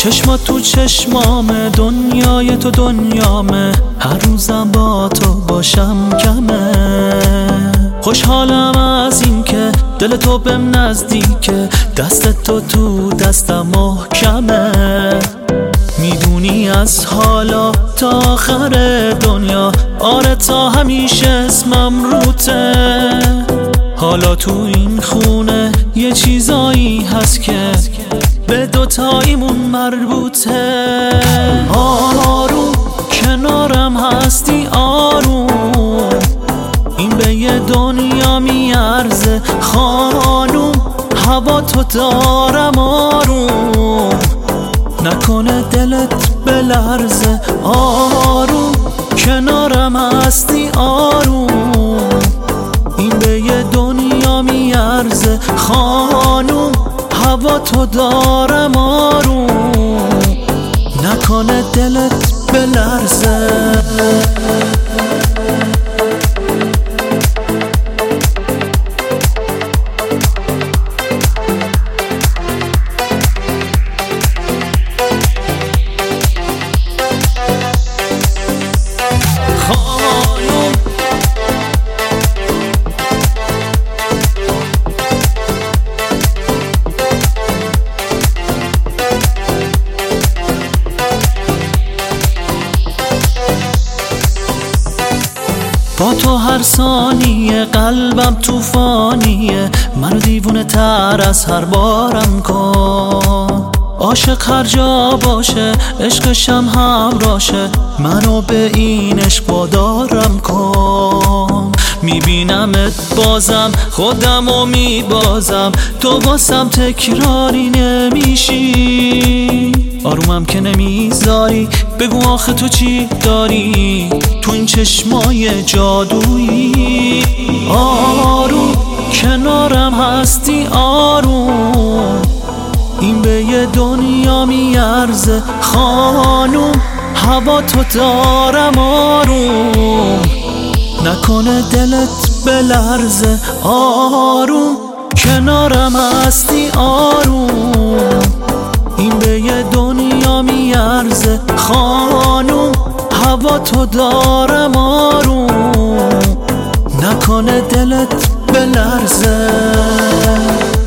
چشمات تو چشمامه، دنیای تو دنیامه، هر روزم با تو باشم کمه. خوشحالم از این که دل تو بهم نزدیکه، دست تو دستم محکمه. میدونی از حالا تا آخر دنیا، آره تا همیشه اسمم روته. حالا تو این خونه یه چیزایی هست که به دوتاییمون مربوطه. آروم کنارم هستی آروم، این به یه دنیا میارزه خانوم. هوا تو دارم آروم، نکنه دلت بلرزه. آروم کنارم هستی آروم، این به یه دنیا میارزه خانوم. هوا تو دارم آروم، نکنه دلت بلرزه. با تو هر ثانیه قلبم توفانیه، منو دیوونه تر از هر بارم کن. عاشق هر جا باشه عشقشم همراشه، منو به این عشق وادارم کن. میبینمت بازم خودمو میبازم، تو واسم تکراری نمیشی. آرومم که نمیذاری بگو آخه تو چی داری تو این چشمای جادویی. آروم کنارم هستی آروم، این به یه دنیا میارزه خانوم. هوا تو دارم آروم، نکنه دلت بلرزه. آروم کنارم هستی آروم، این به یه دنیا میارزه خانوم. هوا تو دارم آروم، نکنه دلت بلرزه.